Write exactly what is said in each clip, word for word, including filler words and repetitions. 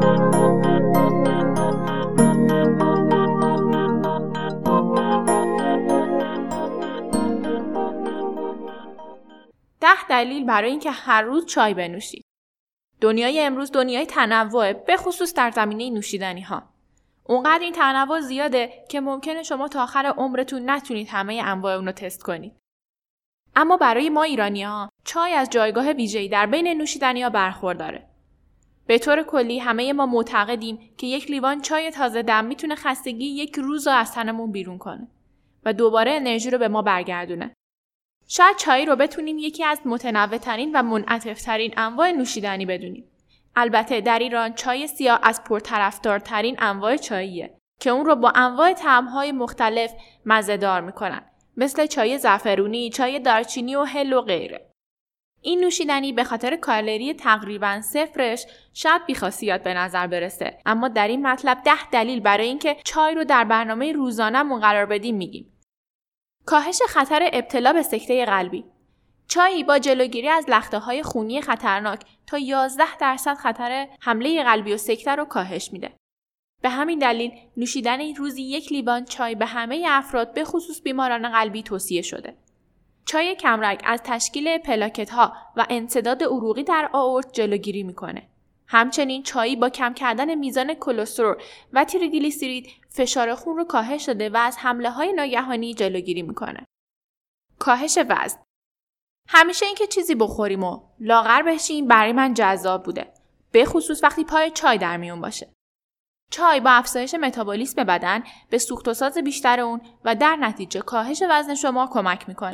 ده دلیل برای اینکه هر روز چای بنوشید. دنیای امروز دنیای تنوعه، به خصوص در زمینه نوشیدنی ها. اونقدر این تنوع زیاده که ممکنه شما تا آخر عمرتون نتونید همه انواع اون رو تست کنید. اما برای ما ایرانی‌ها چای از جایگاه ویژه‌ای در بین نوشیدنی‌ها برخورداره. به طور کلی همه ما معتقدیم که یک لیوان چای تازه دم میتونه خستگی یک روز رو از تنمون بیرون کنه و دوباره انرژی رو به ما برگردونه. شاید چای رو بتونیم یکی از متنوع‌ترین و منعطف‌ترین انواع نوشیدنی بدونیم. البته در ایران چای سیاه از پرطرفدارترین انواع چاییه که اون رو با انواع طعم‌های مختلف مزه‌دار میکنن، مثل چای زعفرونی، چای دارچینی و هل و غیره. این نوشیدنی به خاطر کالری تقریباً صفرش شاید بی‌خاصیت به نظر برسه، اما در این مطلب ده دلیل برای اینکه چای رو در برنامه روزانه‌مون قرار بدیم میگیم. کاهش خطر ابتلا به سکته قلبی. چای با جلوگیری از لخته‌های خونی خطرناک تا یازده درصد خطر حمله قلبی و سکته رو کاهش میده. به همین دلیل نوشیدن روزی یک لیوان چای به همه افراد به خصوص بیماران قلبی توصیه شده. چای کمرنگ از تشکیل پلاکت‌ها و انسداد عروقی در آئورت جلوگیری میکنه. همچنین چای با کم کردن میزان کلسترول و تریگلیسیرید فشار خون رو کاهش داده و از حمله‌های ناگهانی جلوگیری میکنه. کاهش وزن. همیشه اینکه چیزی بخوریم و لاغر بشیم برای من جذاب بوده، به خصوص وقتی پای چای در میون باشه. چای با افزایش متابولیسم بدن به سوخت و ساز بیشتر اون و در نتیجه کاهش وزن شما کمک میکنه.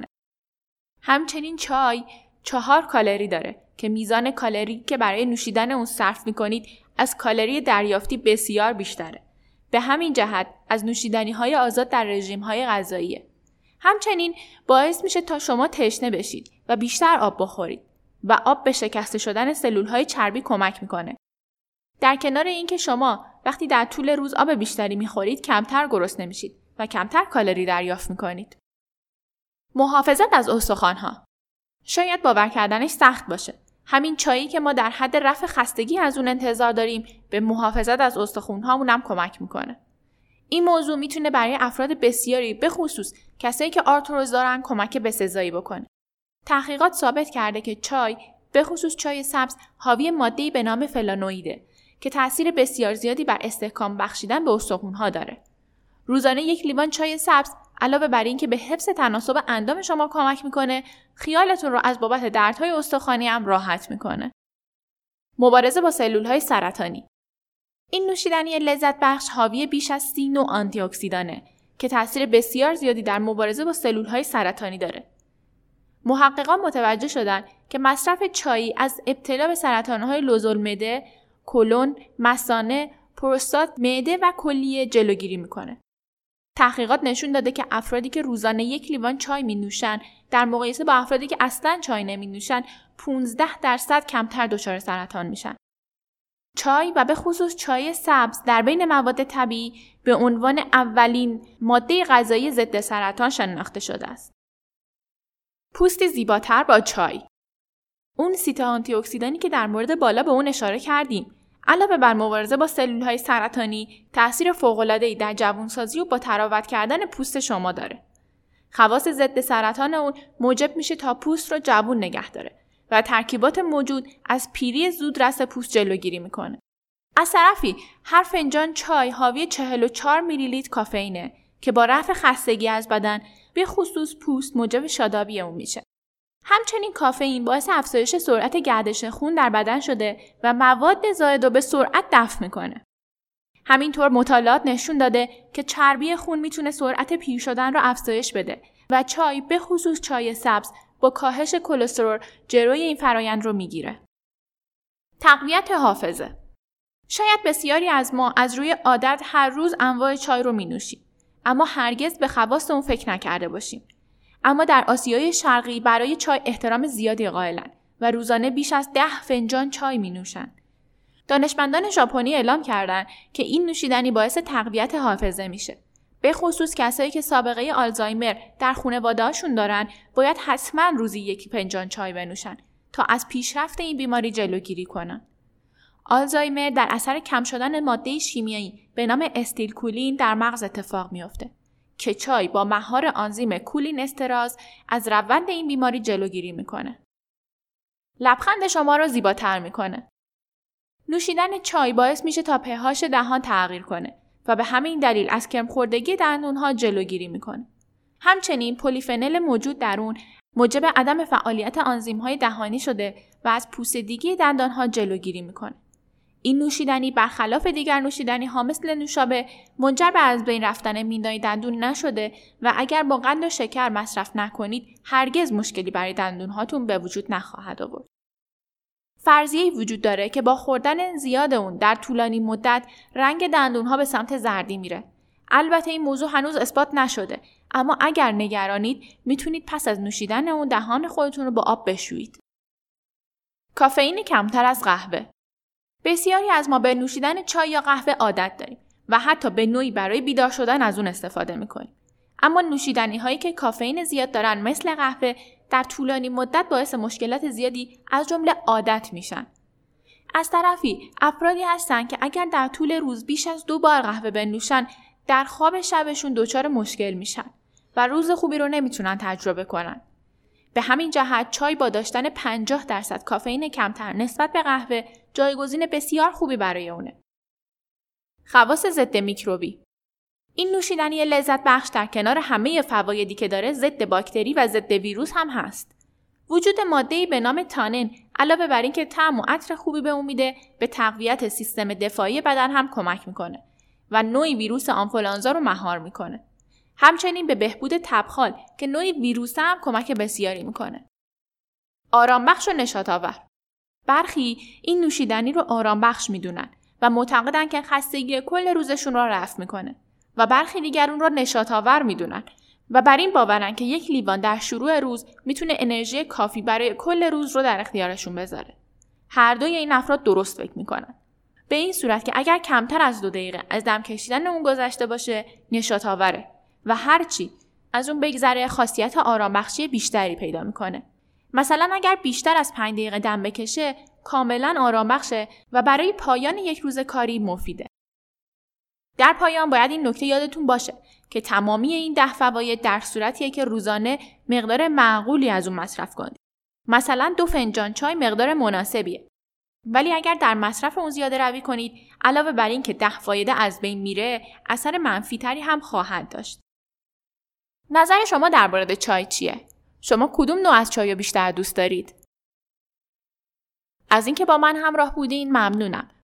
همچنین چای چهار کالری داره که میزان کالری که برای نوشیدن اون صرف میکنید از کالری دریافتی بسیار بیشتره. به همین جهت از نوشیدنی‌های آزاد در رژیم‌های غذاییه. همچنین باعث میشه تا شما تشنه بشید و بیشتر آب بخورید و آب به شکسته شدن سلول‌های چربی کمک میکنه. در کنار اینکه شما وقتی در طول روز آب بیشتری میخورید کمتر گرسنه میشید و کمتر کالری دریافت میکنید. محافظت از استخوان‌ها. شاید باور کردنش سخت باشه. همین چایی که ما در حد رفع خستگی از اون انتظار داریم به محافظت از استخوان‌هامون هم کمک میکنه. این موضوع میتونه برای افراد بسیاری به خصوص کسایی که آرتروز دارن کمک بسزایی بکنه. تحقیقات ثابت کرده که چای به خصوص چای سبز حاوی ماده‌ای به نام فلانوئیده که تأثیر بسیار زیادی بر استحکام بخشیدن به استخوان‌ها داره. روزانه یک لیوان چای سبز علاوه بر این که به حفظ تناسب اندام شما کمک میکنه، خیالتون رو از بابت دردهای استخوانی هم راحت میکنه. مبارزه با سلول‌های سرطانی. این نوشیدنی لذت بخش حاوی بیش از سی نوع آنتی اکسیدانه که تأثیر بسیار زیادی در مبارزه با سلول‌های سرطانی داره. محققان متوجه شدن که مصرف چای از ابتلا به سرطان‌های لوزالمعده، کلون، مثانه، پروستات، معده و کلیه جلوگیری میکنه. تحقیقات نشون داده که افرادی که روزانه یک لیوان چای می نوشن در مقایسه با افرادی که اصلاً چای نمی نوشن پانزده درصد کمتر دچار سرطان میشن. چای و به خصوص چای سبز در بین مواد طبیعی به عنوان اولین ماده غذایی ضد سرطان شناخته شده است. پوستی زیباتر با چای. اون سیت آنتی اکسیدانی که در مورد بالا به اون اشاره کردیم علاوه بر مبارزه با سلول‌های سرطانی تأثیر فوق‌العاده‌ای در جوانسازی و با تراوت کردن پوست شما داره. خواص ضد سرطان اون موجب میشه تا پوست رو جوان نگه داره و ترکیبات موجود از پیری زودرس پوست جلوگیری میکنه. از طرفی هر فنجان چای حاوی چهل و چهار میلی لیتر کافئینه که با رفع خستگی از بدن به خصوص پوست موجب شادابی اون میشه. همچنین کافئین باعث افزایش سرعت گردش خون در بدن شده و مواد زائد رو به سرعت دفع میکنه. همینطور مطالعات نشون داده که چربی خون میتونه سرعت پیر شدن رو افزایش بده و چای به خصوص چای سبز با کاهش کلسترول جلوی این فرایند رو میگیره. تقویت حافظه. شاید بسیاری از ما از روی عادت هر روز انواع چای رو مینوشیم، اما هرگز به خواص اون فکر نکرده باشیم. اما در آسیای شرقی برای چای احترام زیادی قائلن و روزانه بیش از ده فنجان چای می نوشن. دانشمندان ژاپنی اعلام کردند که این نوشیدنی باعث تقویت حافظه میشه. به خصوص کسایی که سابقه آلزایمر در خانواده‌هاشون دارن باید حتما روزی یک فنجان چای بنوشن تا از پیشرفت این بیماری جلوگیری کنن. آلزایمر در اثر کم شدن ماده شیمیایی به نام استیلکولین در مغز اتفاق میفته که چای با مهار آنزیم کولین استراز از روند این بیماری جلوگیری میکنه. لبخند شما رو زیباتر میکنه. نوشیدن چای باعث میشه تا په‌هاش دهان تغییر کنه و به همین دلیل از کرم خوردگی دندونها جلوگیری میکنه. همچنین پلیفنول موجود در اون موجب عدم فعالیت آنزیم‌های دهانی شده و از پوسیدگی دندانها جلوگیری میکنه. این نوشیدنی برخلاف دیگر نوشیدنی‌ها مثل نوشابه منجر به از بین رفتن میندای دندون نشده و اگر با قند و شکر مصرف نکنید هرگز مشکلی برای دندونهاتون به وجود نخواهد آورد. فرضیه‌ای وجود داره که با خوردن زیاد اون در طولانی مدت رنگ دندونها به سمت زردی میره. البته این موضوع هنوز اثبات نشده، اما اگر نگرانید میتونید پس از نوشیدن اون دهان خودتون رو با آب بشویید. کافئین کمتر از قهوه. بسیاری از ما به نوشیدن چای یا قهوه عادت داریم و حتی به نوعی برای بیدار شدن از اون استفاده میکنیم. اما نوشیدنی هایی که کافئین زیاد دارن مثل قهوه در طولانی مدت باعث مشکلات زیادی از جمله عادت میشن. از طرفی افرادی هستن که اگر در طول روز بیش از دو بار قهوه بنوشن در خواب شبشون دچار مشکل میشن و روز خوبی رو نمیتونن تجربه کنن. به همین جهت چای با داشتن پنجاه درصد کافئین کمتر نسبت به قهوه جایگزین بسیار خوبی برای اونه. خواص ضد میکروبی. این نوشیدنی لذت بخش در کنار همه فوایدی که داره ضد باکتری و ضد ویروس هم هست. وجود ماده‌ای به نام تانین علاوه بر این که طعم و عطر خوبی به اون میده، به تقویت سیستم دفاعی بدن هم کمک میکنه و نوعی ویروس آنفولانزا رو مهار میکنه. همچنین به بهبود تبخال که نوعی ویروس هم کمک بسیاری میکنه. آرام بخش و نشاط آور. برخی این نوشیدنی رو آرام بخش میدونن و معتقدن که خستگی کل روزشون رو رفع میکنه و برخی دیگر اون رو نشاط آور میدونن و بر این باورن که یک لیوان در شروع روز میتونه انرژی کافی برای کل روز رو در اختیارشون بذاره. هر دوی این افراد درست فکر میکنن. به این صورت که اگر کمتر از دو دقیقه از دم کشیدن اون گذشته باشه نشاط آوره و هرچی از اون بگذره خاصیت آرام بخشی بیشتری پیدا میکنه. مثلا اگر بیشتر از پنج دقیقه دم بکشه کاملا آرام بخشه و برای پایان یک روز کاری مفیده. در پایان باید این نکته یادتون باشه که تمامی این ده فواید در صورتیه که روزانه مقدار معقولی از اون مصرف کنید. مثلا دو فنجان چای مقدار مناسبیه. ولی اگر در مصرف اون زیاده روی کنید، علاوه بر این که ده فایده از بین میره، اثر منفی تری هم خواهد داشت. نظر شما درباره چای چیه؟ شما کدوم نوع از چای رو بیشتر دوست دارید؟ از اینکه با من همراه بودین ممنونم.